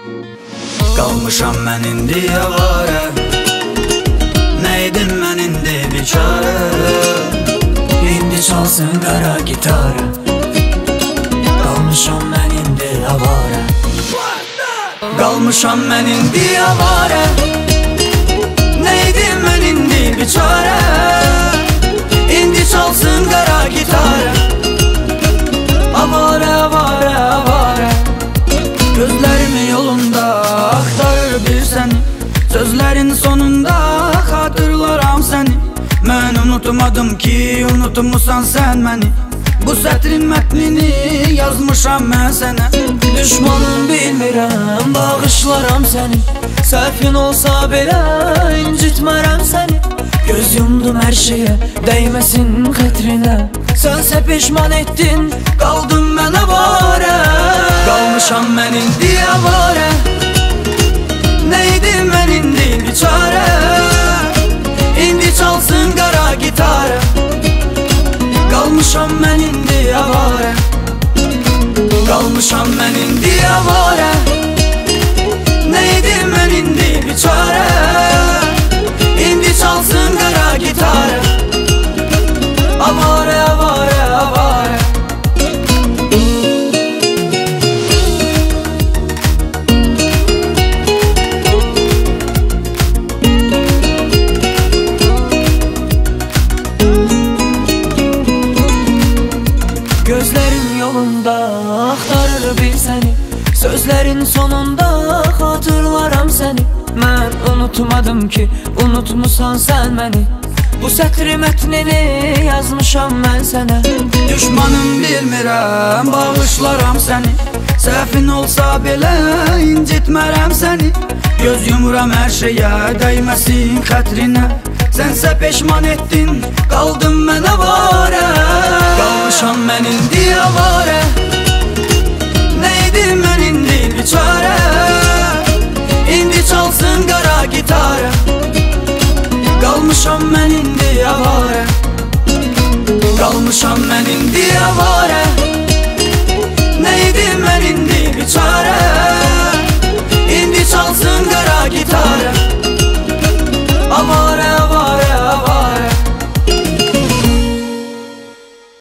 Qalmışam mən indi avara, neydim mən indi biçara. İndi çalsın qara gitara, qalmışam mən indi avara. Qalmışam mən indi avara, neydim mən indi biçara. İndi çalsın qara gitara, avara, avara, avara. Gözlerimin yolunda axtarır bir səni, sözlərin sonunda xatırlaram səni. Mən unutmadım ki, unutmusan sən məni. Bu sətrin mətnini yazmışam mən sənə. Düşmanım bilmirəm, bağışlaram səni. Səhvin olsa belə incitmərəm səni. Göz yumdum hər şeyə, dəyməsin xətrinə. Sənsə peşman etdin, qaldım mən avara. Qalmışam mən indi avara, neydim mən indi biçara. İndi çalsın qara gitara, qalmışam mən indi avara. Qalmışam mən indi avara, neydim mən indi biçara. İndi çalsın qara gitara, avara, avara, avara. Gözlerin yolunda axtarır bir səni, sözlərin sonunda xatırlaram səni. Mən unutmadım ki, unutmusan sən məni. Bu sətri mətnini yazmışam mən sənə. Düşmanım bilmirəm, bağışlaram səni. Səhvin olsa belə incitmərəm səni. Göz yumuram hər şeyə, dəyməsin xətrinə. Sənsə peşman etdin, qaldım mən avara. Qalmışam mən indi avara, neydim mən indi biçara. İndi çalsın qara gitara, qalmışam mən indi avara. Qalmışam mən indi avara.